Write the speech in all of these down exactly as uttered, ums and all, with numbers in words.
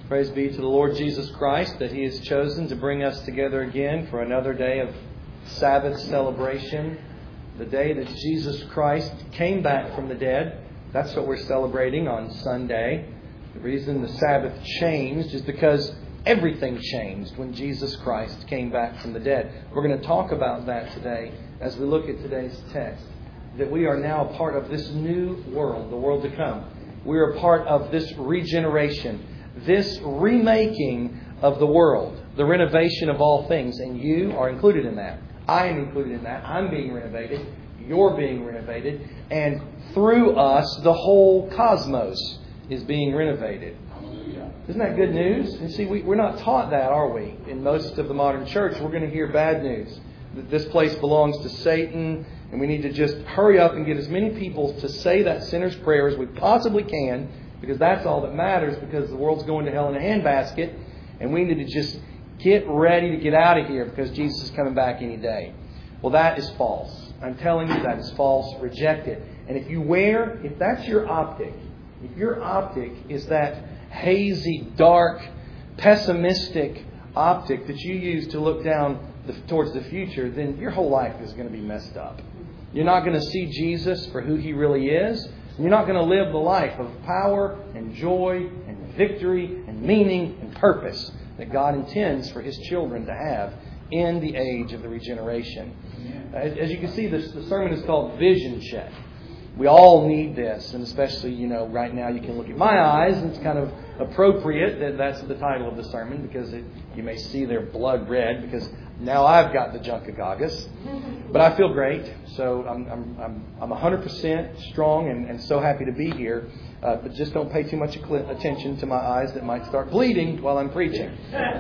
Praise be to the Lord Jesus Christ that He has chosen to bring us together again for another day of Sabbath celebration. The day that Jesus Christ came back from the dead. That's what we're celebrating on Sunday. The reason the Sabbath changed is because everything changed when Jesus Christ came back from the dead. We're going to talk about that today as we look at today's text. That we are now a part of this new world, the world to come. We are a part of this regeneration. This remaking of the world, the renovation of all things, and you are included in that. I am included in that. I'm being renovated. You're being renovated. And through us, the whole cosmos is being renovated. Isn't that good news? And see, we, we're not taught that, are we? In most of the modern church, we're going to hear bad news. That this place belongs to Satan, and we need to just hurry up and get as many people to say that sinner's prayer as we possibly can, because that's all that matters, because the world's going to hell in a handbasket, and we need to just get ready to get out of here because Jesus is coming back any day. Well, that is false. I'm telling you that is false. Reject it. And if you wear, if that's your optic, if your optic is that hazy, dark, pessimistic optic that you use to look down the, towards the future, then your whole life is going to be messed up. You're not going to see Jesus for who He really is. You're not going to live the life of power and joy and victory and meaning and purpose that God intends for His children to have in the age of the regeneration. As you can see, this, the sermon is called Vision Check. We all need this, and especially, you know, right now you can look at my eyes, and it's kind of appropriate that that's the title of the sermon, because it, you may see they're blood red, because now I've got the Junkagogus. But I feel great, so I'm I'm I'm I'm one hundred percent strong and, and so happy to be here. Uh, but just don't pay too much attention to my eyes that might start bleeding while I'm preaching.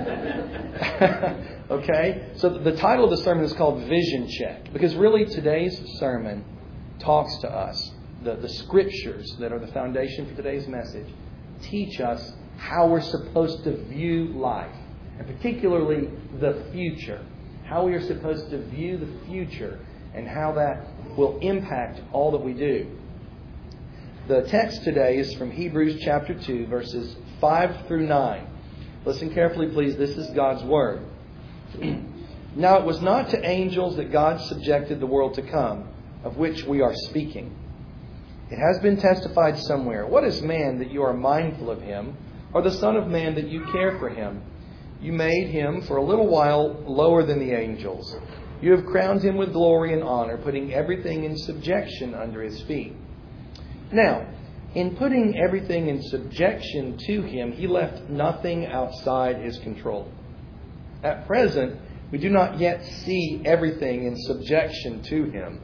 Okay? So the title of the sermon is called Vision Check, because really today's sermon talks to us. The, the scriptures that are the foundation for today's message teach us how we're supposed to view life, and particularly the future. How we are supposed to view the future and how that will impact all that we do. The text today is from Hebrews chapter two, verses five through nine. Listen carefully, please. This is God's Word. Now it was not to angels that God subjected the world to come, of which we are speaking. It has been testified somewhere, what is man that you are mindful of him, or the Son of Man that you care for him? You made him for a little while lower than the angels. You have crowned him with glory and honor, putting everything in subjection under his feet. Now, in putting everything in subjection to him, he left nothing outside his control. At present, we do not yet see everything in subjection to him.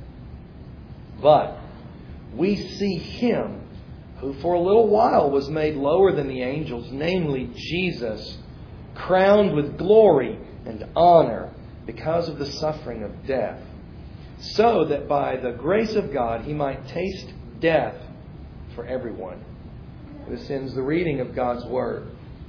But we see him who for a little while was made lower than the angels, namely Jesus, crowned with glory and honor because of the suffering of death, so that by the grace of God he might taste death for everyone. This ends the reading of God's Word.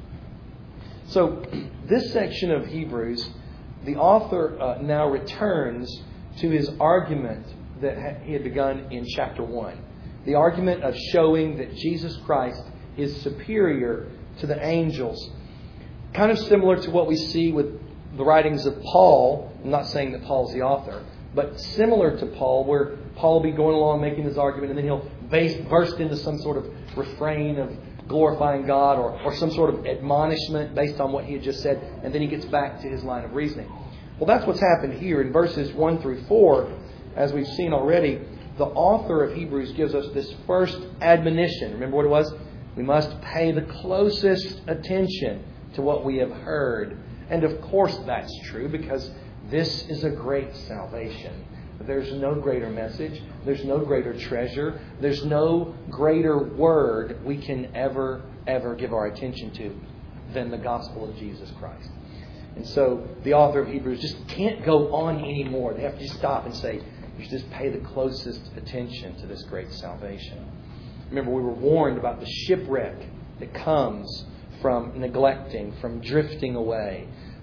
So this section of Hebrews, the author uh, now returns to his argument that he had begun in chapter one. The argument of showing that Jesus Christ is superior to the angels. Kind of similar to what we see with the writings of Paul. I'm not saying that Paul's the author, but similar to Paul, where Paul will be going along making his argument, and then he'll base, burst into some sort of refrain of glorifying God, or, or some sort of admonishment based on what he had just said, and then he gets back to his line of reasoning. Well, that's what's happened here in verses one through four. As we've seen already, the author of Hebrews gives us this first admonition. Remember what it was? We must pay the closest attention to what we have heard. And of course that's true, because this is a great salvation. There's no greater message. There's no greater treasure. There's no greater word we can ever, ever give our attention to than the gospel of Jesus Christ. And so the author of Hebrews just can't go on anymore. They have to just stop and say, you should just pay the closest attention to this great salvation. Remember, we were warned about the shipwreck that comes from neglecting, from drifting away,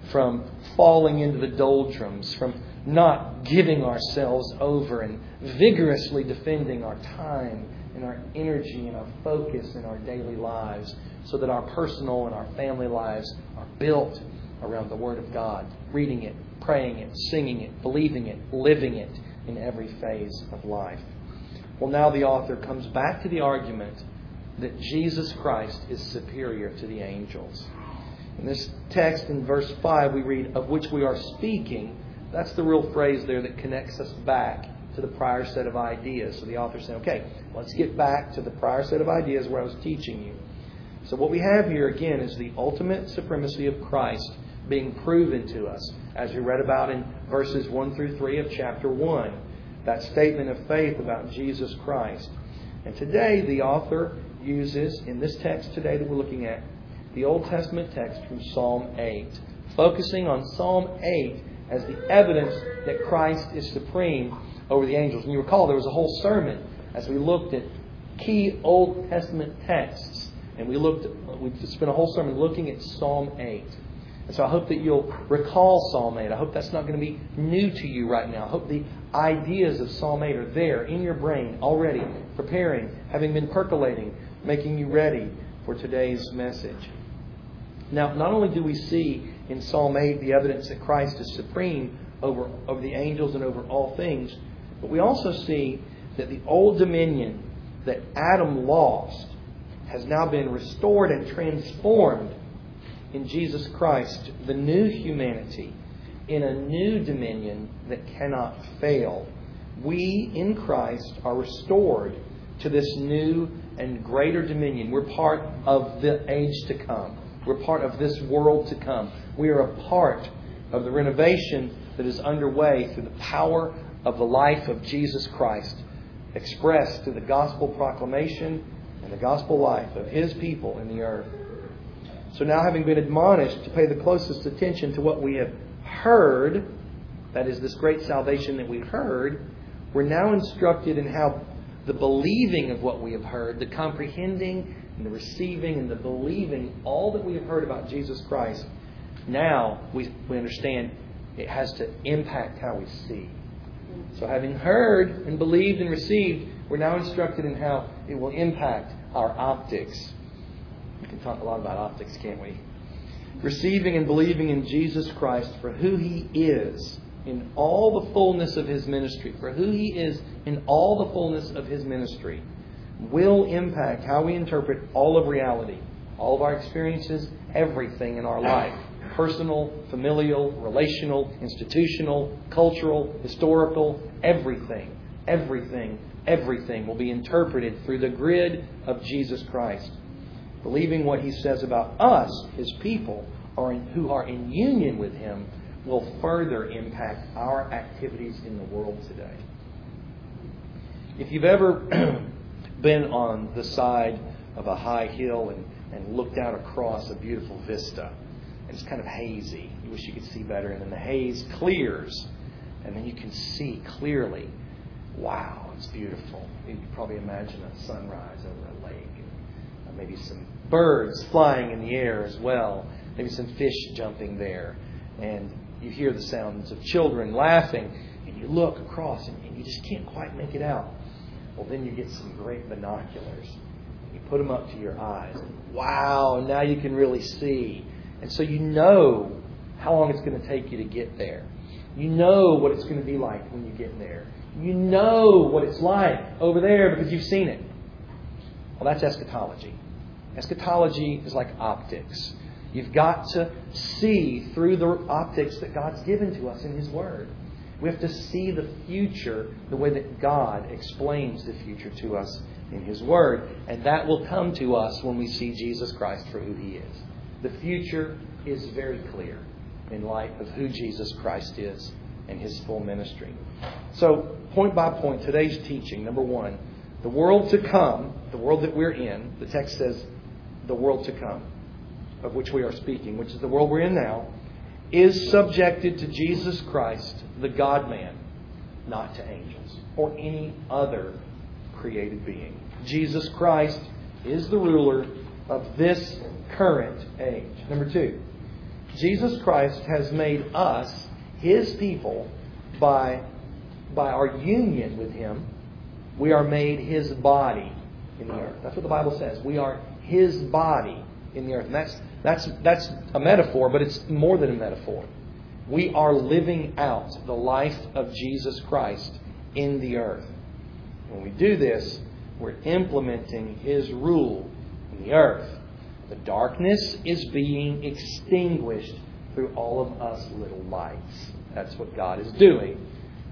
from falling into the doldrums, from not giving ourselves over and vigorously defending our time and our energy and our focus in our daily lives so that our personal and our family lives are built around the Word of God, reading it, praying it, singing it, believing it, living it in every phase of life. Well, now the author comes back to the argument that Jesus Christ is superior to the angels. In this text in verse five we read, of which we are speaking. That's the real phrase there that connects us back to the prior set of ideas. So the author's saying, okay, let's get back to the prior set of ideas where I was teaching you. So what we have here again is the ultimate supremacy of Christ being proven to us, as we read about in verses one through three of chapter one. That statement of faith about Jesus Christ. And today the author uses, in this text today that we're looking at, the Old Testament text from Psalm eight, focusing on Psalm eight as the evidence that Christ is supreme over the angels. And you recall there was a whole sermon as we looked at key Old Testament texts. And we looked, we spent a whole sermon looking at Psalm eight. And so I hope that you'll recall Psalm eight. I hope that's not going to be new to you right now. I hope the ideas of Psalm eight are there in your brain already, preparing, having been percolating, making you ready for today's message. Now, not only do we see in Psalm eight the evidence that Christ is supreme over, over the angels and over all things, but we also see that the old dominion that Adam lost has now been restored and transformed in Jesus Christ, the new humanity, in a new dominion that cannot fail. We, in Christ, are restored to this new and greater dominion. We're part of the age to come. We're part of this world to come. We are a part of the renovation that is underway through the power of the life of Jesus Christ, expressed through the gospel proclamation and the gospel life of His people in the earth. So now, having been admonished to pay the closest attention to what we have heard, that is, this great salvation that we heard, we're now instructed in how the believing of what we have heard, the comprehending and the receiving and the believing all that we have heard about Jesus Christ, now we, we understand it has to impact how we see. So having heard and believed and received, we're now instructed in how it will impact our optics. We can talk a lot about optics, can't we? Receiving and believing in Jesus Christ for who He is in all the fullness of His ministry, for who He is in all the fullness of His ministry, will impact how we interpret all of reality, all of our experiences, everything in our life. Personal, familial, relational, institutional, cultural, historical, everything, everything, everything will be interpreted through the grid of Jesus Christ. Believing what He says about us, His people, or in, who are in union with Him, will further impact our activities in the world today. If you've ever been on the side of a high hill and, and looked out across a beautiful vista, and it's kind of hazy, you wish you could see better, and then the haze clears, and then you can see clearly, wow, it's beautiful. You can probably imagine a sunrise over a lake, and maybe some birds flying in the air as well, maybe some fish jumping there, and you hear the sounds of children laughing, and you look across and, and you just can't quite make it out. Well, then you get some great binoculars. You put them up to your eyes. And wow, now you can really see. And so you know how long it's going to take you to get there. You know what it's going to be like when you get there. You know what it's like over there because you've seen it. Well, that's eschatology. Eschatology is like optics. You've got to see through the optics that God's given to us in His Word. We have to see the future the way that God explains the future to us in His Word. And that will come to us when we see Jesus Christ for who He is. The future is very clear in light of who Jesus Christ is and His full ministry. So, point by point, today's teaching, number one, the world to come, the world that we're in, the text says the world to come, of which we are speaking, which is the world we're in now, is subjected to Jesus Christ, the God-man, not to angels or any other created being. Jesus Christ is the ruler of this current age. Number two, Jesus Christ has made us His people by, by our union with Him. We are made His body in the earth. That's what the Bible says. We are His body in the earth. And that's, that's, that's a metaphor, but it's more than a metaphor. We are living out the life of Jesus Christ in the earth. When we do this, we're implementing His rule in the earth. The darkness is being extinguished through all of us little lights. That's what God is doing.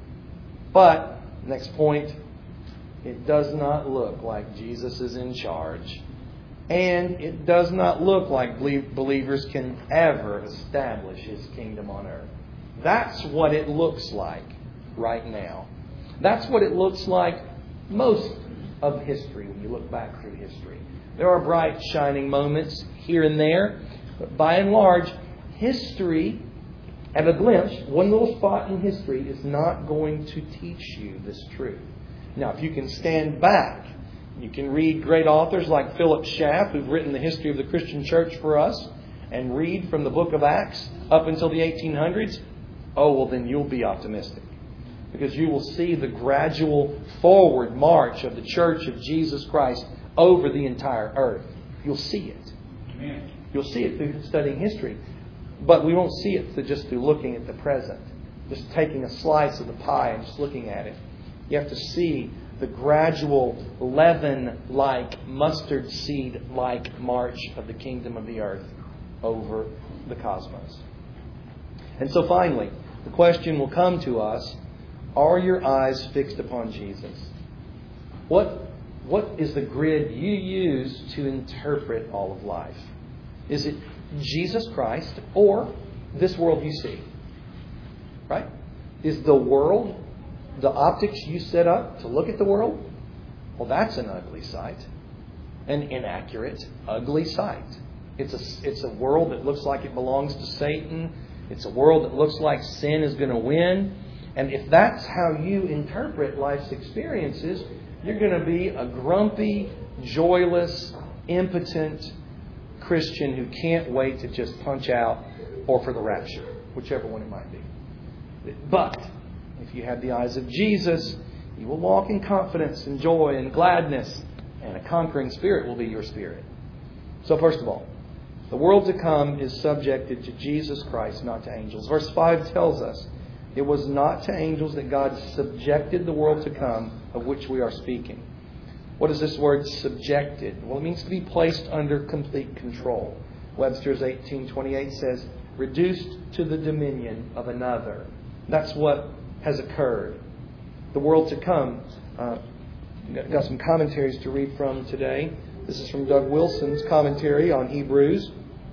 But, next point, it does not look like Jesus is in charge. And it does not look like believers can ever establish His kingdom on earth. That's what it looks like right now. That's what it looks like most of history when you look back through history. There are bright, shining moments here and there. But by and large, history, at a glimpse, one little spot in history is not going to teach you this truth. Now, if you can stand back, you can read great authors like Philip Schaff, who've written the history of the Christian church for us, and read from the book of Acts up until the eighteen hundreds. Oh, well, then you'll be optimistic. Because you will see the gradual forward march of the church of Jesus Christ over the entire earth. You'll see it. Amen. You'll see it through studying history. But we won't see it through just through looking at the present. Just taking a slice of the pie and just looking at it. You have to see the gradual leaven-like, mustard seed-like march of the kingdom of the earth over the cosmos. And so finally, the question will come to us, are your eyes fixed upon Jesus? What, what is the grid you use to interpret all of life? Is it Jesus Christ or this world you see? Right? Is the world the optics you set up to look at the world? Well, that's an ugly sight. An inaccurate, ugly sight. It's a, it's a world that looks like it belongs to Satan. It's a world that looks like sin is going to win. And if that's how you interpret life's experiences, you're going to be a grumpy, joyless, impotent Christian who can't wait to just punch out or for the rapture, whichever one it might be. But if you have the eyes of Jesus, you will walk in confidence and joy and gladness, and a conquering spirit will be your spirit. So first of all, the world to come is subjected to Jesus Christ, not to angels. Verse five tells us, it was not to angels that God subjected the world to come, of which we are speaking. What is this word subjected? Well, it means to be placed under complete control. Webster's eighteen twenty-eight says, reduced to the dominion of another. That's what has occurred. The world to come. Uh, got some commentaries to read from today. This is from Doug Wilson's commentary on Hebrews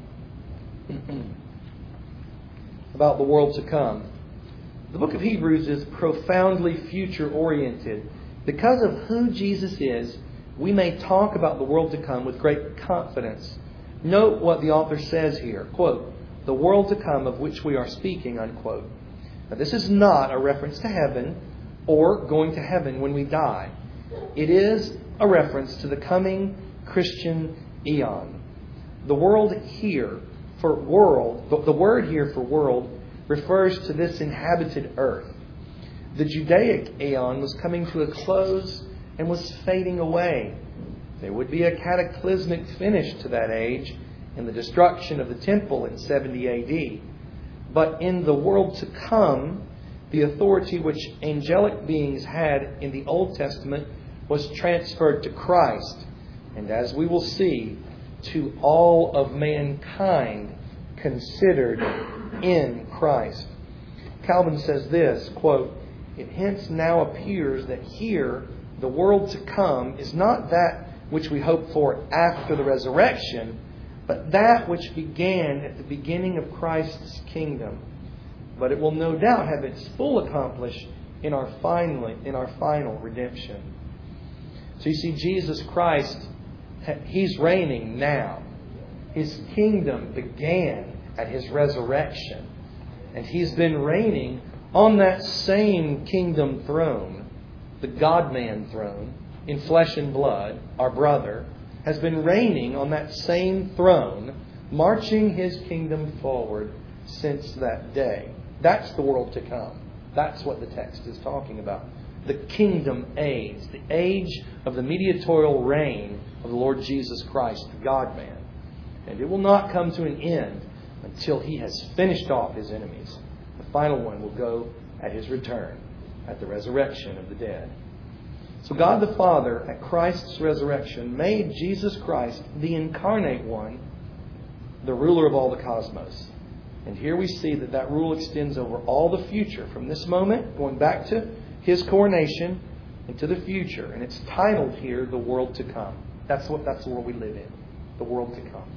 about the world to come. The book of Hebrews is profoundly future-oriented. Because of who Jesus is, we may talk about the world to come with great confidence. Note what the author says here. Quote, the world to come of which we are speaking, unquote. Now, this is not a reference to heaven or going to heaven when we die. It is a reference to the coming Christian eon. The world here for world, the, the word here for world refers to this inhabited earth. The Judaic aeon was coming to a close and was fading away. There would be a cataclysmic finish to that age in the destruction of the temple in seventy A D. But in the world to come, the authority which angelic beings had in the Old Testament was transferred to Christ. And as we will see, to all of mankind considered in Christ. Calvin says this, quote, it hence now appears that here the world to come is not that which we hope for after the resurrection, but that which began at the beginning of Christ's kingdom. But it will no doubt have its full accomplish in our final, in our final redemption. So you see, Jesus Christ, He's reigning now. His kingdom began at His resurrection. And He's been reigning on that same kingdom throne, the God-man throne, in flesh and blood, our brother, has been reigning on that same throne marching His kingdom forward since that day. That's the world to come. That's what the text is talking about. The kingdom age, the age of the mediatorial reign of the Lord Jesus Christ, the God-man. And it will not come to an end until He has finished off His enemies. The final one will go at His return, at the resurrection of the dead. So God the Father, at Christ's resurrection, made Jesus Christ, the incarnate one, the ruler of all the cosmos. And here we see that that rule extends over all the future, from this moment, going back to His coronation, into the future. And it's titled here, the world to come. That's what that's the world we live in, the world to come.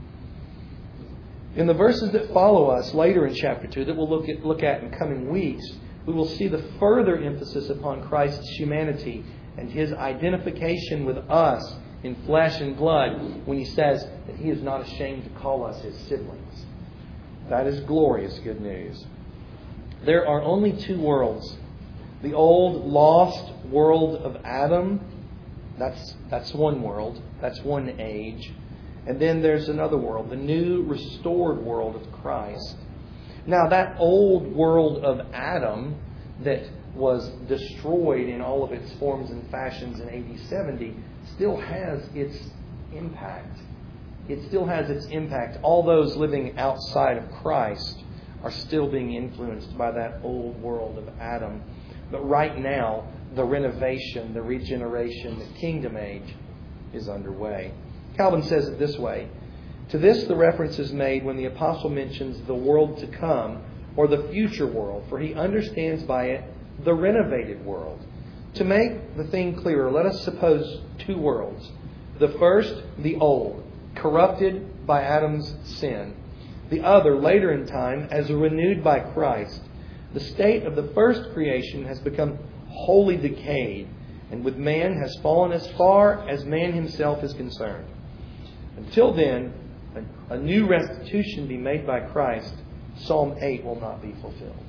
In the verses that follow us later in chapter two, that we'll look at, look at in coming weeks, we will see the further emphasis upon Christ's humanity and His identification with us in flesh and blood when He says that He is not ashamed to call us His siblings. That is glorious good news. There are only two worlds. The old lost world of Adam, that's, that's one world, that's one age. And then there's another world, the new restored world of Christ. Now that old world of Adam that was destroyed in all of its forms and fashions in A D seventy still has its impact. It still has its impact. All those living outside of Christ are still being influenced by that old world of Adam. But right now, the renovation, the regeneration, the kingdom age is underway. Calvin says it this way. To this the reference is made when the apostle mentions the world to come or the future world, for he understands by it the renovated world. To make the thing clearer, let us suppose two worlds. The first, the old, corrupted by Adam's sin. The other, later in time, as renewed by Christ. The state of the first creation has become wholly decayed, and with man has fallen as far as man himself is concerned. Until then, a, a new restitution be made by Christ, Psalm eight will not be fulfilled.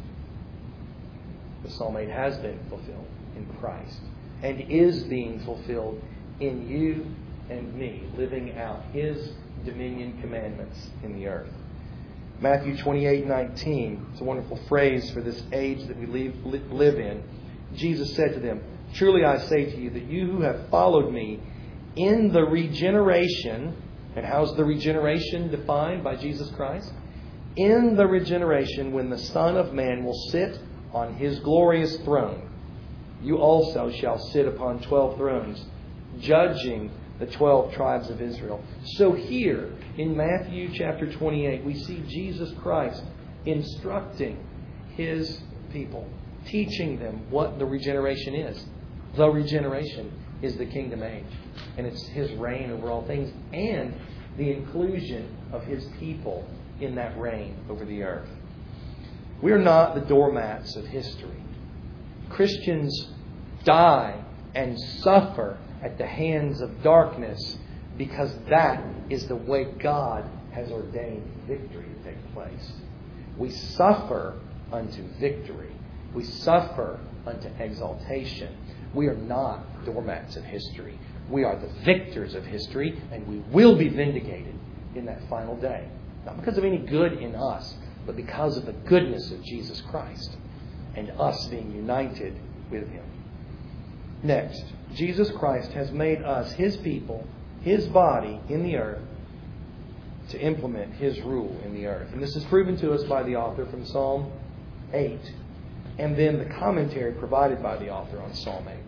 But Psalm eight has been fulfilled in Christ and is being fulfilled in you and me, living out His dominion commandments in the earth. Matthew twenty-eight nineteen is a wonderful phrase for this age that we live, live in. Jesus said to them, "Truly I say to you that you who have followed me in the regeneration," and how's the regeneration defined by Jesus Christ? "In the regeneration when the Son of Man will sit on His glorious throne, you also shall sit upon twelve thrones, judging the twelve tribes of Israel." So here in Matthew chapter twenty-eight, we see Jesus Christ instructing His people, teaching them what the regeneration is. The regeneration is the kingdom age. And it's His reign over all things and the inclusion of His people in that reign over the earth. We are not the doormats of history. Christians die and suffer at the hands of darkness because that is the way God has ordained victory to take place. We suffer unto victory. We suffer unto exaltation. We are not doormats of history. We are the victors of history, and we will be vindicated in that final day. Not because of any good in us, but because of the goodness of Jesus Christ and us being united with Him. Next, Jesus Christ has made us His people, His body in the earth, to implement His rule in the earth. And this is proven to us by the author from Psalm eight, and then the commentary provided by the author on Psalm eight.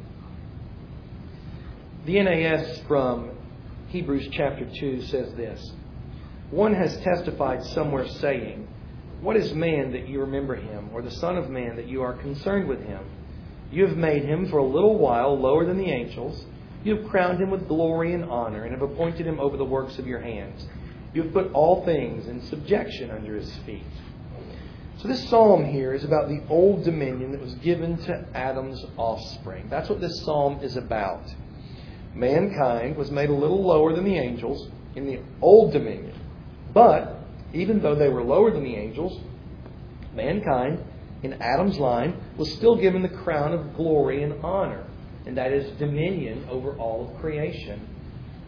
The N A S from Hebrews chapter two says this: "One has testified somewhere saying, 'What is man that you remember him, or the Son of Man that you are concerned with him? You have made him for a little while lower than the angels. You have crowned him with glory and honor, and have appointed him over the works of your hands. You have put all things in subjection under his feet.'" So this psalm here is about the old dominion that was given to Adam's offspring. That's what this psalm is about. Mankind was made a little lower than the angels in the old dominion. But even though they were lower than the angels, mankind in Adam's line was still given the crown of glory and honor. And that is dominion over all of creation.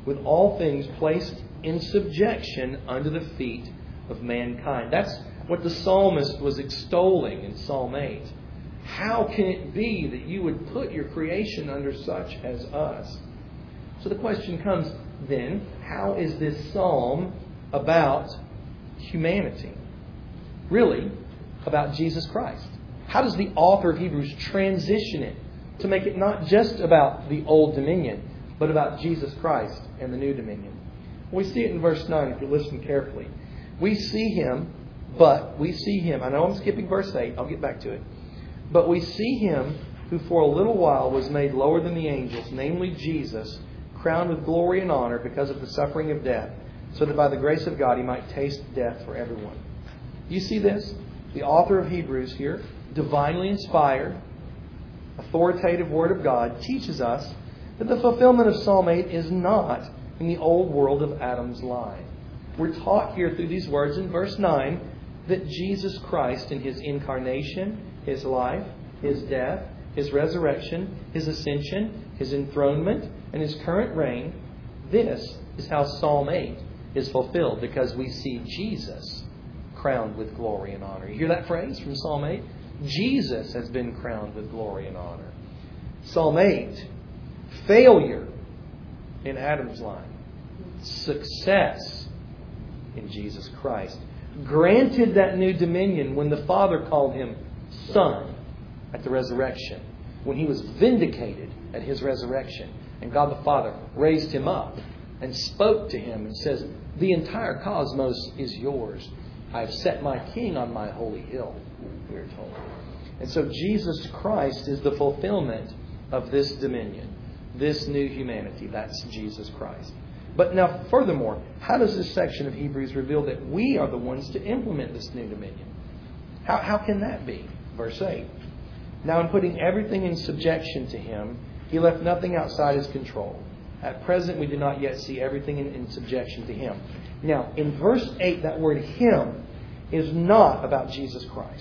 with all things placed in subjection under the feet of mankind. That's what the psalmist was extolling in Psalm eight. How can it be that you would put your creation under such as us? So the question comes then, how is this psalm about humanity? Really, about Jesus Christ. How does the author of Hebrews transition it to make it not just about the old dominion, but about Jesus Christ and the new dominion? We see it in verse nine if you listen carefully. We see Him, but we see Him. I know I'm skipping verse eight. I'll get back to it. But we see Him who for a little while was made lower than the angels, namely Jesus, crowned with glory and honor because of the suffering of death, so that by the grace of God He might taste death for everyone. You see this? The author of Hebrews here, divinely inspired, authoritative Word of God, teaches us that the fulfillment of Psalm eight is not in the old world of Adam's line. We're taught here through these words in verse nine that Jesus Christ in His incarnation, His life, His death, His resurrection, His ascension, His enthronement, and His current reign, this is how Psalm eight is fulfilled, because we see Jesus crowned with glory and honor. You hear that phrase from Psalm eight? Jesus has been crowned with glory and honor. Psalm eight, failure in Adam's line. Success in Jesus Christ. Granted that new dominion when the Father called Him Son at the resurrection. When He was vindicated at His resurrection. And God the Father raised Him up and spoke to Him and says, the entire cosmos is yours. I have set my King on my holy hill, we are told. And so Jesus Christ is the fulfillment of this dominion, this new humanity. That's Jesus Christ. But now, furthermore, how does this section of Hebrews reveal that we are the ones to implement this new dominion? How, how can that be? Verse eight. Now, in putting everything in subjection to Him, He left nothing outside His control. At present, we do not yet see everything in, in subjection to Him. Now, in verse eight, that word Him is not about Jesus Christ.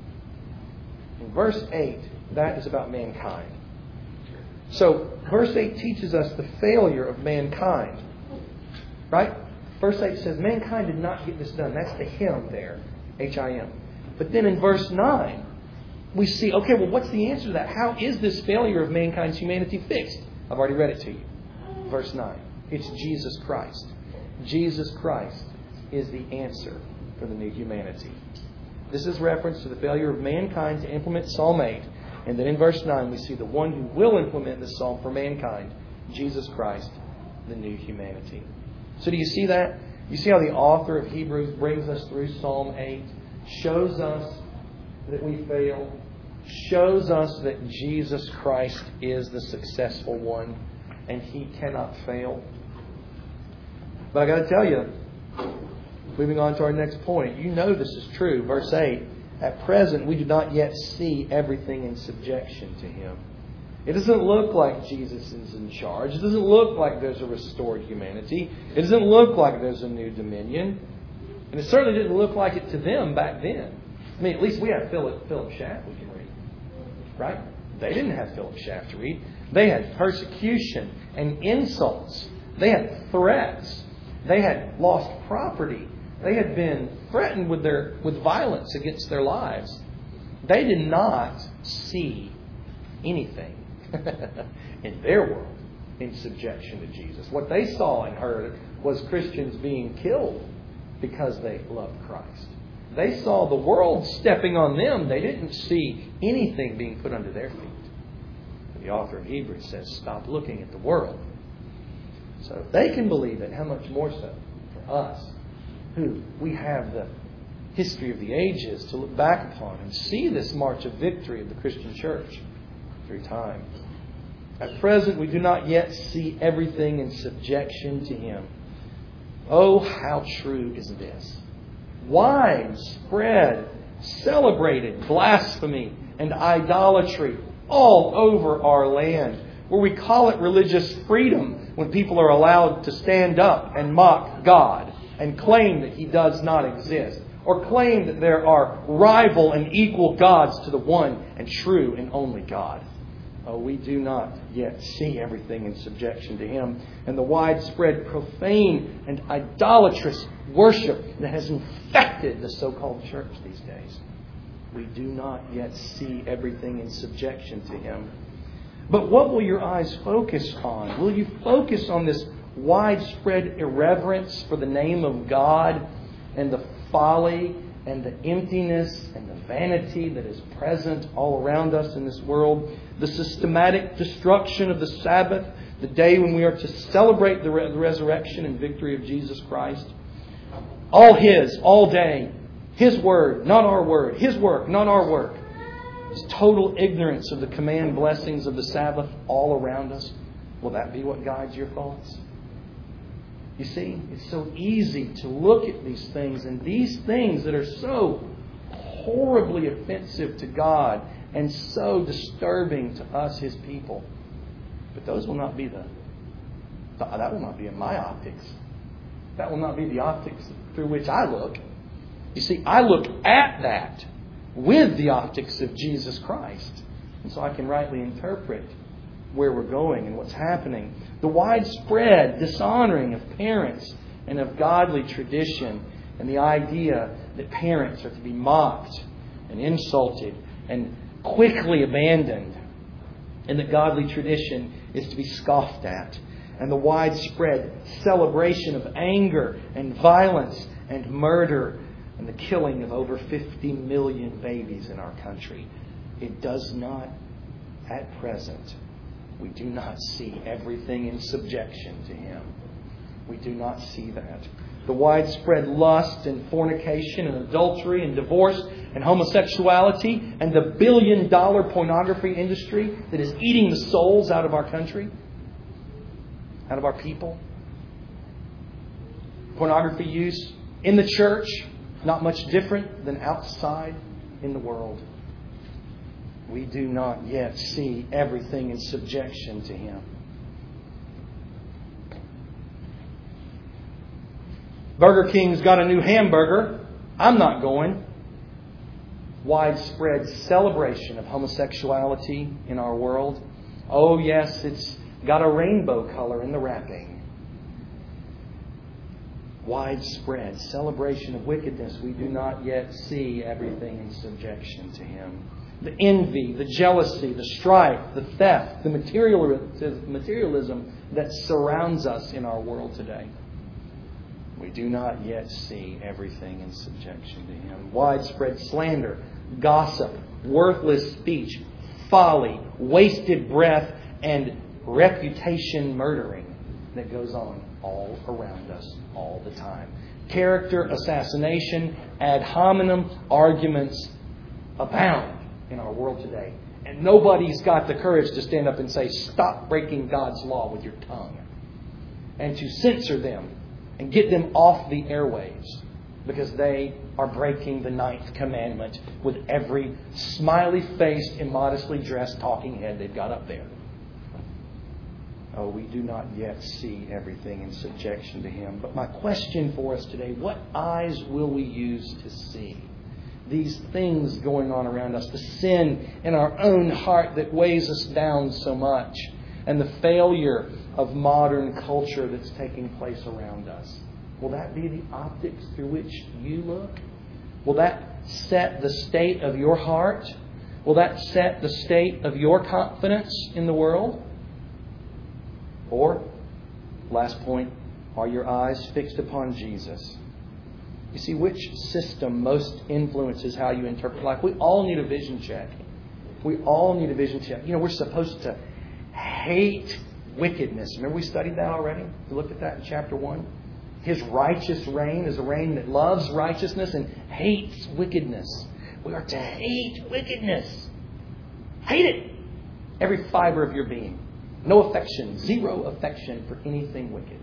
In verse eight, that is about mankind. So, verse eight teaches us the failure of mankind. Right? Verse eight says, mankind did not get this done. That's the Him there. H I M. But then in verse nine, we see, okay, well, what's the answer to that? How is this failure of mankind's humanity fixed? I've already read it to you. Verse nine. It's Jesus Christ. Jesus Christ is the answer for the new humanity. This is reference to the failure of mankind to implement Psalm eight. And then in verse nine, we see the one who will implement this psalm for mankind, Jesus Christ, the new humanity. So do you see that? You see how the author of Hebrews brings us through Psalm eight, shows us that we fail, shows us that Jesus Christ is the successful one, and He cannot fail. But I got to tell you, moving on to our next point, you know this is true. Verse eight, at present we do not yet see everything in subjection to Him. It doesn't look like Jesus is in charge. It doesn't look like there's a restored humanity. It doesn't look like there's a new dominion. And it certainly didn't look like it to them back then. I mean, at least we have Philip, Philip Schaff we can read. Right? They didn't have Philip Schaff to read. They had persecution and insults. They had threats. They had lost property. They had been threatened with their with violence against their lives. They did not see anything in their world in subjection to Jesus. What they saw and heard was Christians being killed because they loved Christ. They saw the world stepping on them. They didn't see anything being put under their feet. The author of Hebrews says, stop looking at the world. So if they can believe it, how much more so for us, who we have the history of the ages to look back upon and see this march of victory of the Christian church through time. At present, we do not yet see everything in subjection to Him. Oh, how true is this! Widespread, celebrated blasphemy and idolatry all over our land, where we call it religious freedom when people are allowed to stand up and mock God and claim that He does not exist, or claim that there are rival and equal gods to the one and true and only God. Oh, we do not yet see everything in subjection to Him. And the widespread profane and idolatrous worship that has infected the so-called church these days. We do not yet see everything in subjection to Him. But what will your eyes focus on? Will you focus on this widespread irreverence for the name of God and the folly and the emptiness and the vanity that is present all around us in this world? The systematic destruction of the Sabbath, the day when we are to celebrate the, re- the resurrection and victory of Jesus Christ. All His, all day. His word, not our word. His work, not our work. This total ignorance of the command blessings of the Sabbath all around us. Will that be what guides your thoughts? You see, it's so easy to look at these things, and these things that are so horribly offensive to God and so disturbing to us, His people. But those will not be the, that will not be in my optics. That will not be the optics through which I look. You see, I look at that with the optics of Jesus Christ. And so I can rightly interpret where we're going and what's happening. The widespread dishonoring of parents and of godly tradition, and the idea that parents are to be mocked and insulted and quickly abandoned, and that godly tradition is to be scoffed at. And the widespread celebration of anger and violence and murder and the killing of over fifty million babies in our country. It does not, at present, we do not see everything in subjection to Him. We do not see that. The widespread lust and fornication and adultery and divorce and homosexuality and the billion dollar pornography industry that is eating the souls out of our country, out of our people. Pornography use in the church, not much different than outside in the world. We do not yet see everything in subjection to Him. Burger King's got a new hamburger. I'm not going. Widespread celebration of homosexuality in our world. Oh yes, it's got a rainbow color in the wrapping. Widespread celebration of wickedness. We do not yet see everything in subjection to Him. The envy, the jealousy, the strife, the theft, the materialism that surrounds us in our world today. We do not yet see everything in subjection to Him. Widespread slander, gossip, worthless speech, folly, wasted breath, and reputation murdering that goes on all around us all the time. Character assassination, ad hominem arguments abound in our world today. And nobody's got the courage to stand up and say, stop breaking God's law with your tongue. And to censor them and get them off the airwaves because they are breaking the ninth commandment with every smiley-faced, immodestly dressed talking head they've got up there. Oh, we do not yet see everything in subjection to Him. But my question for us today, what eyes will we use to see these things going on around us, the sin in our own heart that weighs us down so much, and the failure of modern culture that's taking place around us? Will that be the optics through which you look? Will that set the state of your heart? Will that set the state of your confidence in the world? Or, last point, are your eyes fixed upon Jesus? You see, which system most influences how you interpret life? We all need a vision check. We all need a vision check. You know, we're supposed to hate wickedness. Remember we studied that already? We looked at that in chapter one. His righteous reign is a reign that loves righteousness and hates wickedness. We are to hate wickedness. Hate it. Every fiber of your being. No affection. Zero affection for anything wicked.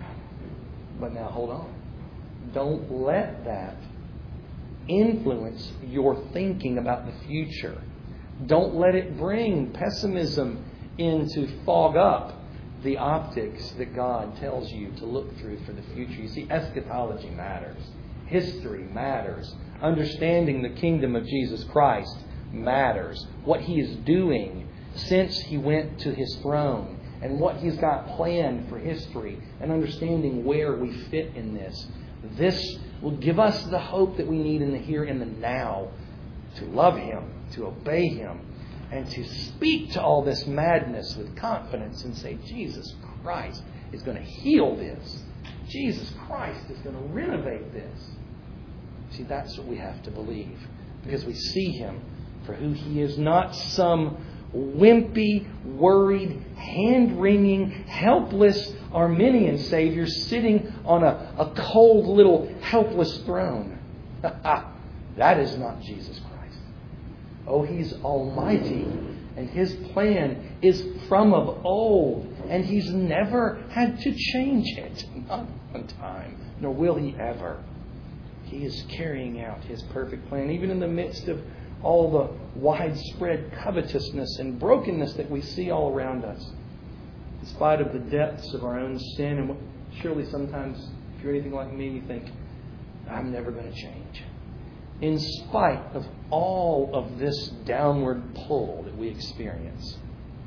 But now hold on. Don't let that influence your thinking about the future. Don't let it bring pessimism in to fog up the optics that God tells you to look through for the future. You see, eschatology matters. History matters. Understanding the kingdom of Jesus Christ matters. What He is doing since He went to His throne and what He's got planned for history and understanding where we fit in this. This will give us the hope that we need in the here and the now to love Him, to obey Him, and to speak to all this madness with confidence and say, Jesus Christ is going to heal this. Jesus Christ is going to renovate this. See, that's what we have to believe, because we see Him for who He is, not some wimpy, worried, hand-wringing, helpless Arminian Savior sitting on a, a cold little helpless throne. That is not Jesus Christ. Oh, He's almighty, and His plan is from of old, and He's never had to change it. Not one time, nor will He ever. He is carrying out His perfect plan, even in the midst of all the widespread covetousness and brokenness that we see all around us. In spite of the depths of our own sin, and surely sometimes, if you're anything like me, you think, I'm never going to change. In spite of all of this downward pull that we experience,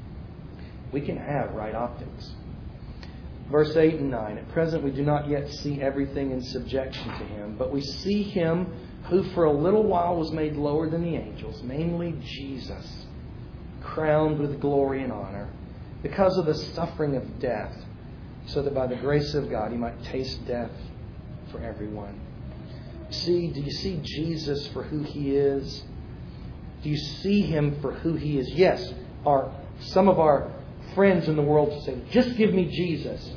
we can have right optics. Verse eight and nine, at present we do not yet see everything in subjection to Him, but we see Him who for a little while was made lower than the angels, namely Jesus, crowned with glory and honor, because of the suffering of death, so that by the grace of God He might taste death for everyone. See, do you see Jesus for who He is? Do you see Him for who He is? Yes, our, some of our friends in the world say, just give me Jesus.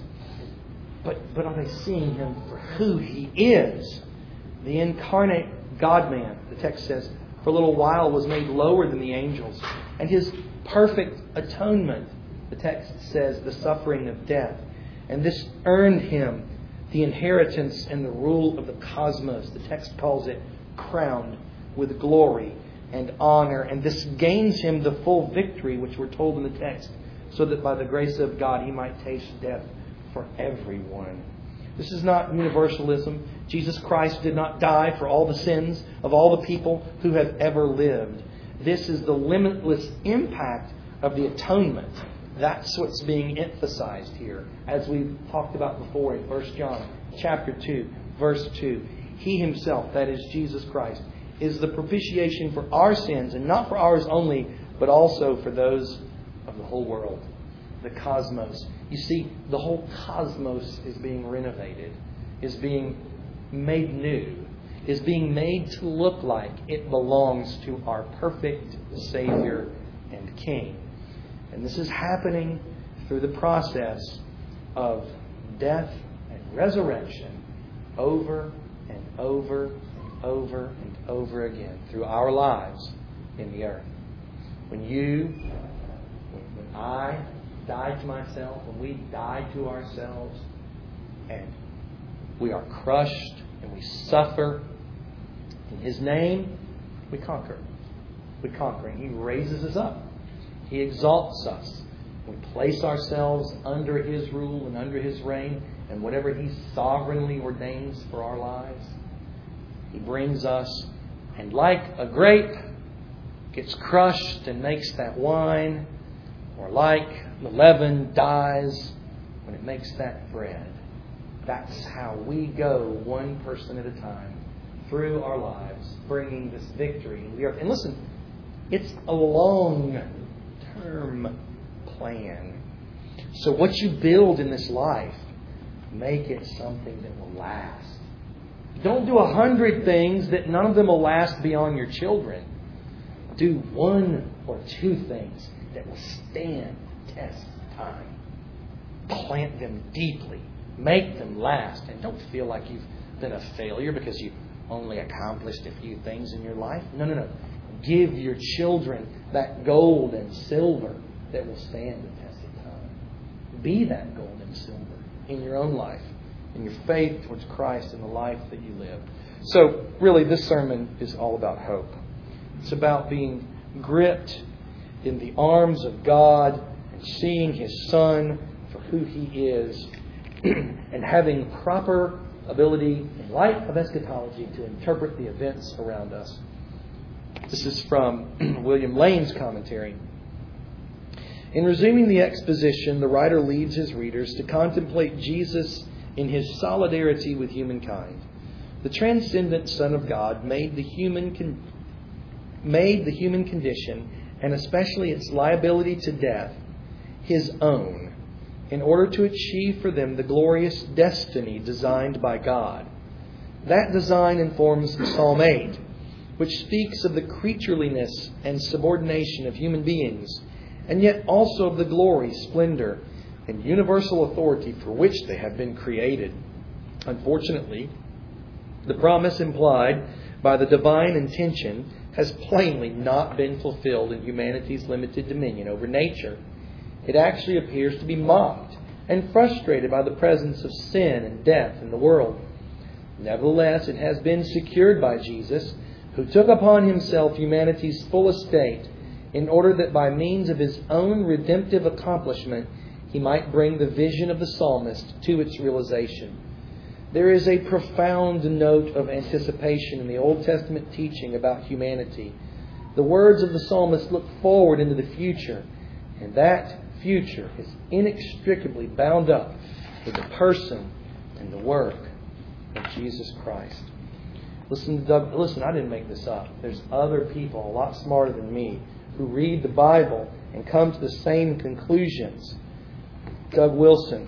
But, but are they seeing Him for who He is? The incarnate God-man, the text says, for a little while was made lower than the angels. And His perfect atonement, the text says, the suffering of death. And this earned Him the inheritance and the rule of the cosmos. The text calls it crowned with glory and honor. And this gains Him the full victory, which we're told in the text, so that by the grace of God He might taste death for everyone. This is not universalism. Jesus Christ did not die for all the sins of all the people who have ever lived. This is the limitless impact of the atonement. That's what's being emphasized here, as we talked about before in First John chapter two, verse two. He Himself, that is Jesus Christ, is the propitiation for our sins, and not for ours only, but also for those of the whole world, the cosmos. You see, the whole cosmos is being renovated, is being made new, is being made to look like it belongs to our perfect Savior and King. And this is happening through the process of death and resurrection over and over and over and over again through our lives in the earth. When you, when I die to myself, when we die to ourselves, and we are crushed and we suffer, in His name we conquer. We conquer, and He raises us up. He exalts us. We place ourselves under His rule and under His reign, and whatever He sovereignly ordains for our lives, He brings us, and like a grape gets crushed and makes that wine, or like the leaven dies when it makes that bread. That's how we go one person at a time through our lives, bringing this victory in the earth. And listen, it's a long term plan. So what you build in this life, make it something that will last. Don't do a hundred things that none of them will last beyond your children. Do one or two things that will stand the test of time. Plant them deeply. Make them last. And don't feel like you've been a failure because you only accomplished a few things in your life. No, no, no. Give your children that gold and silver that will stand the test of time. Be that gold and silver in your own life, in your faith towards Christ and the life that you live. So, really, this sermon is all about hope. It's about being gripped in the arms of God and seeing His Son for who He is and having proper ability in light of eschatology to interpret the events around us. This is from William Lane's commentary. In resuming the exposition, the writer leads his readers to contemplate Jesus in his solidarity with humankind. The transcendent Son of God made the human con- made the human condition, and especially its liability to death, his own, in order to achieve for them the glorious destiny designed by God. That design informs Psalm eight, which speaks of the creatureliness and subordination of human beings, and yet also of the glory, splendor, and universal authority for which they have been created. Unfortunately, the promise implied by the divine intention has plainly not been fulfilled in humanity's limited dominion over nature. It actually appears to be mocked and frustrated by the presence of sin and death in the world. Nevertheless, it has been secured by Jesus, who took upon himself humanity's full estate in order that by means of his own redemptive accomplishment, he might bring the vision of the psalmist to its realization. There is a profound note of anticipation in the Old Testament teaching about humanity. The words of the psalmist look forward into the future, and that future is inextricably bound up with the person and the work of Jesus Christ. Listen to Doug. Listen, I didn't make this up. There's other people a lot smarter than me who read the Bible and come to the same conclusions. Doug Wilson,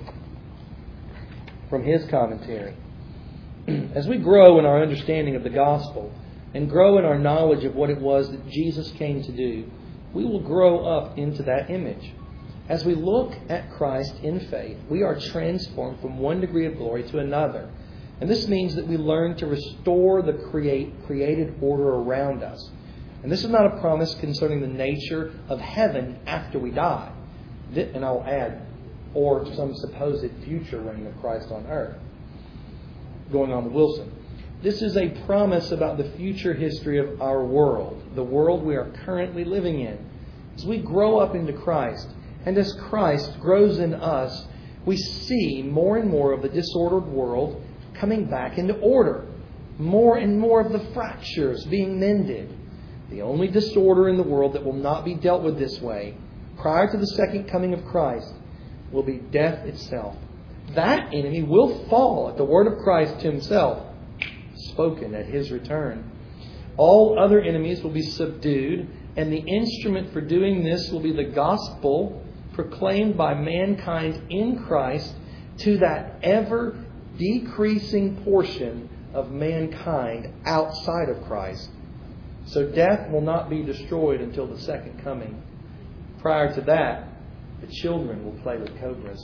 from his commentary. As we grow in our understanding of the gospel and grow in our knowledge of what it was that Jesus came to do, we will grow up into that image. As we look at Christ in faith, we are transformed from one degree of glory to another. And this means that we learn to restore the create, created order around us. And this is not a promise concerning the nature of heaven after we die. And I'll add, or some supposed future reign of Christ on earth. Going on with Wilson. This is a promise about the future history of our world, the world we are currently living in. As we grow up into Christ, and as Christ grows in us, we see more and more of the disordered world coming back into order. More and more of the fractures being mended. The only disorder in the world that will not be dealt with this way, prior to the second coming of Christ, will be death itself. That enemy will fall at the word of Christ to himself, spoken at his return. All other enemies will be subdued, and the instrument for doing this will be the gospel proclaimed by mankind in Christ to that ever decreasing portion of mankind outside of Christ. So death will not be destroyed until the second coming. Prior to that, the children will play with cobras.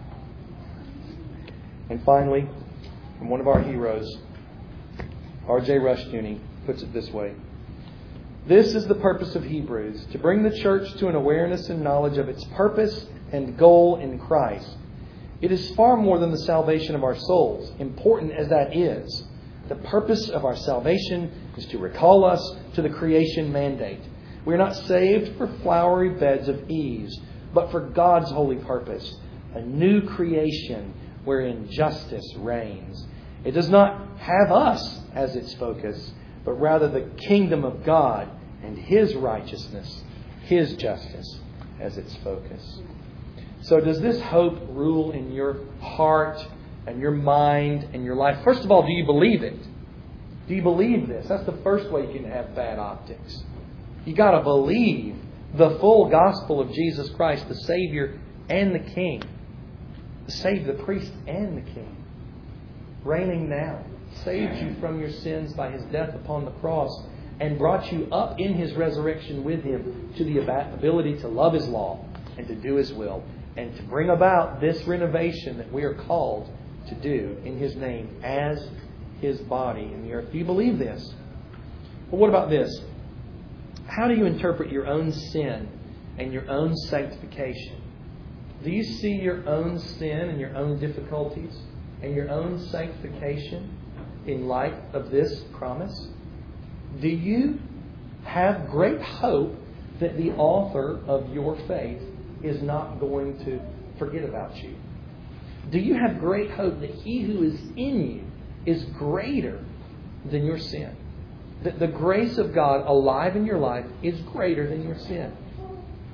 And finally, from one of our heroes, R J Rushdoony, puts it this way. This is the purpose of Hebrews, to bring the church to an awareness and knowledge of its purpose and goal in Christ. It is far more than the salvation of our souls, important as that is. The purpose of our salvation is to recall us to the creation mandate. We are not saved for flowery beds of ease, but for God's holy purpose, a new creation wherein justice reigns. It does not have us as its focus, but rather the kingdom of God and His righteousness, His justice as its focus. So does this hope rule in your heart and your mind and your life? First of all, do you believe it? Do you believe this? That's the first way you can have bad optics. You got to believe the full gospel of Jesus Christ, the Savior and the King. The Savior, the priest and the King. Reigning now. Saved you from your sins by His death upon the cross and brought you up in His resurrection with Him to the ability to love His law and to do His will and to bring about this renovation that we are called to do in His name as His body in the earth. Do you believe this? Well, what about this? How do you interpret your own sin and your own sanctification? Do you see your own sin and your own difficulties and your own sanctification in light of this promise? Do you have great hope that the author of your faith is not going to forget about you? Do you have great hope that He who is in you is greater than your sin? That the grace of God alive in your life is greater than your sin?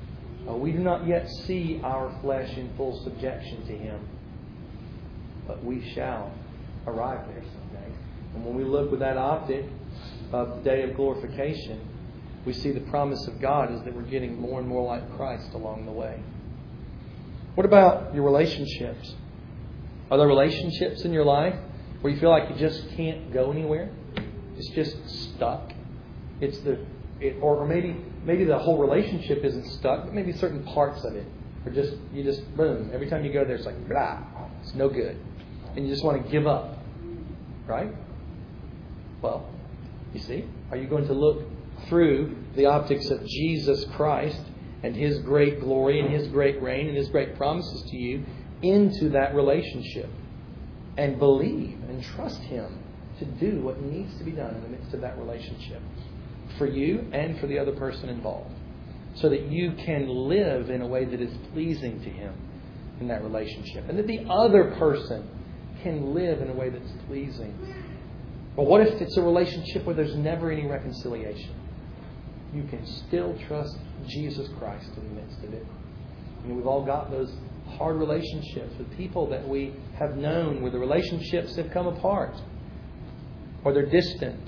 Uh, we do not yet see our flesh in full subjection to Him, but we shall arrive there someday. And when we look with that optic of the day of glorification, we see the promise of God is that we're getting more and more like Christ along the way. What about your relationships? Are there relationships in your life where you feel like you just can't go anywhere? It's just stuck. It's the, it, or, or maybe maybe the whole relationship isn't stuck, but maybe certain parts of it are just, you just, boom, every time you go there it's like, blah, it's no good. And you just want to give up. Right? Well, you see, are you going to look through the optics of Jesus Christ and His great glory and His great reign and His great promises to you into that relationship and believe and trust Him to do what needs to be done in the midst of that relationship for you and for the other person involved, so that you can live in a way that is pleasing to Him in that relationship, and that the other person can live in a way that's pleasing. But what if it's a relationship where there's never any reconciliation? You can still trust Jesus Christ in the midst of it. You know, we've all got those hard relationships with people that we have known where the relationships have come apart or they're distant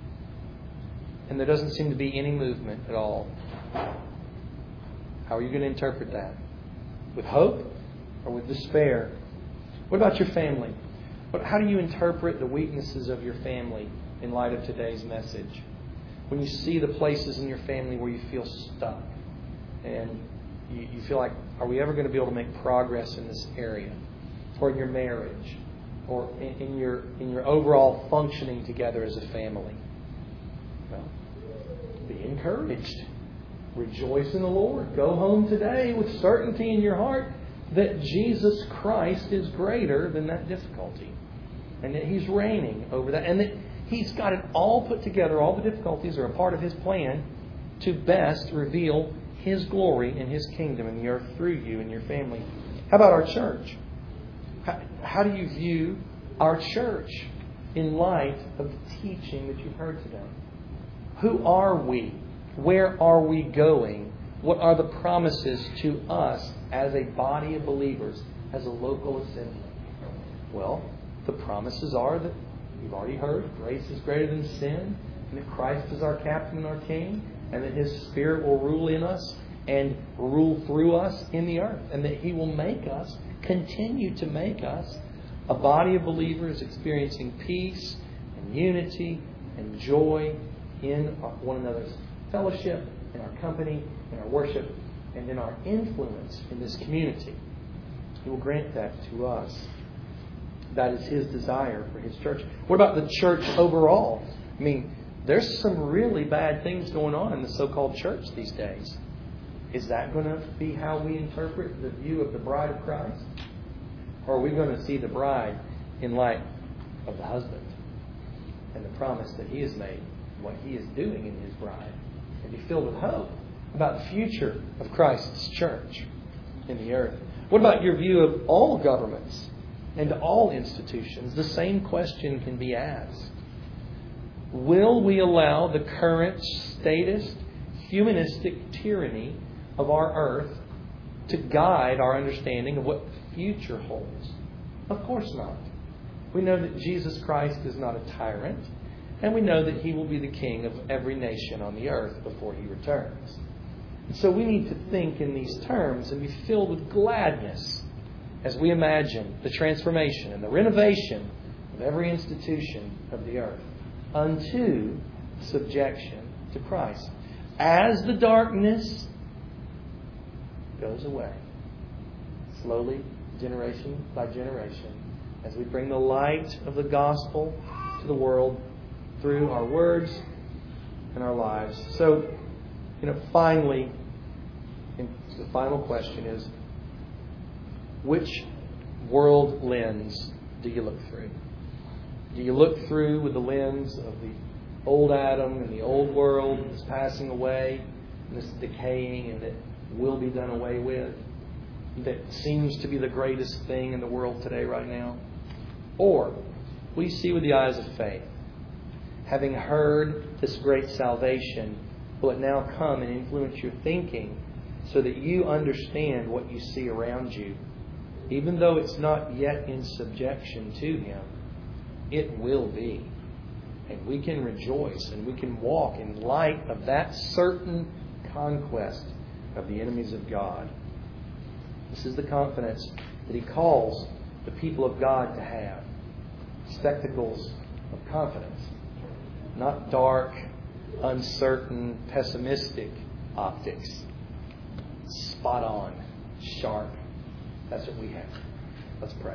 and there doesn't seem to be any movement at all. How are you going to interpret that? With hope or with despair? What about your family? How do you interpret the weaknesses of your family in light of today's message? When you see the places in your family where you feel stuck and you, you feel like, are we ever going to be able to make progress in this area? Or in your marriage? Or in, in your in your overall functioning together as a family? Well, be encouraged. Rejoice in the Lord. Go home today with certainty in your heart that Jesus Christ is greater than that difficulty. And that He's reigning over that. And that He's got it all put together. All the difficulties are a part of His plan to best reveal His glory and His kingdom in the earth through you and your family. How about our church? How, how do you view our church in light of the teaching that you've heard today? Who are we? Where are we going? What are the promises to us as a body of believers, as a local assembly? Well, the promises are that we've already heard grace is greater than sin, and that Christ is our captain and our king, and that His Spirit will rule in us and rule through us in the earth, and that He will make us, continue to make us, a body of believers experiencing peace and unity and joy in one another's fellowship, in our company, in our worship, and in our influence in this community. He will grant that to us. That is His desire for His church. What about the church overall? I mean, there's some really bad things going on in the so-called church these days. Is that going to be how we interpret the view of the bride of Christ? Or are we going to see the bride in light of the husband and the promise that He has made, what He is doing in His bride, and be filled with hope about the future of Christ's church in the earth? What about your view of all governments and all institutions? The same question can be asked. Will we allow the current statist, humanistic tyranny of our earth to guide our understanding of what the future holds? Of course not. We know that Jesus Christ is not a tyrant, and we know that He will be the king of every nation on the earth before He returns. And so we need to think in these terms and be filled with gladness as we imagine the transformation and the renovation of every institution of the earth unto subjection to Christ. As the darkness goes away, slowly, generation by generation, as we bring the light of the gospel to the world through our words and our lives. So, you know, finally, the final question is, which world lens do you look through? Do you look through with the lens of the old Adam and the old world that's passing away, and that's decaying and that will be done away with, that seems to be the greatest thing in the world today right now? Or will you see with the eyes of faith? Having heard this great salvation, will it now come and influence your thinking so that you understand what you see around you. Even though it's not yet in subjection to Him, it will be. And we can rejoice and we can walk in light of that certain conquest of the enemies of God. This is the confidence that He calls the people of God to have. Spectacles of confidence. Not dark, uncertain, pessimistic optics. Spot on, sharp. That's what we have. Let's pray.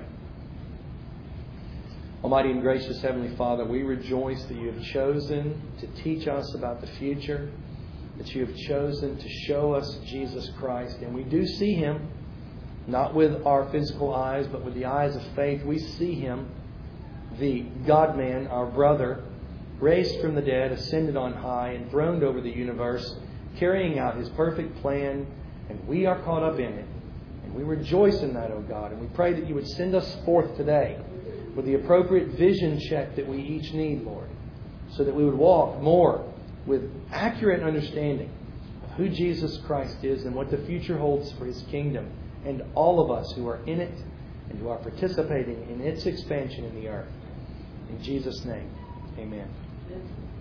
Almighty and gracious Heavenly Father, we rejoice that you have chosen to teach us about the future, that you have chosen to show us Jesus Christ. And we do see Him, not with our physical eyes, but with the eyes of faith. We see Him, the God-man, our brother, raised from the dead, ascended on high, enthroned over the universe, carrying out His perfect plan, and we are caught up in it. And we rejoice in that, O God. And we pray that you would send us forth today with the appropriate vision check that we each need, Lord, so that we would walk more with accurate understanding of who Jesus Christ is and what the future holds for His kingdom and all of us who are in it and who are participating in its expansion in the earth. In Jesus' name, amen.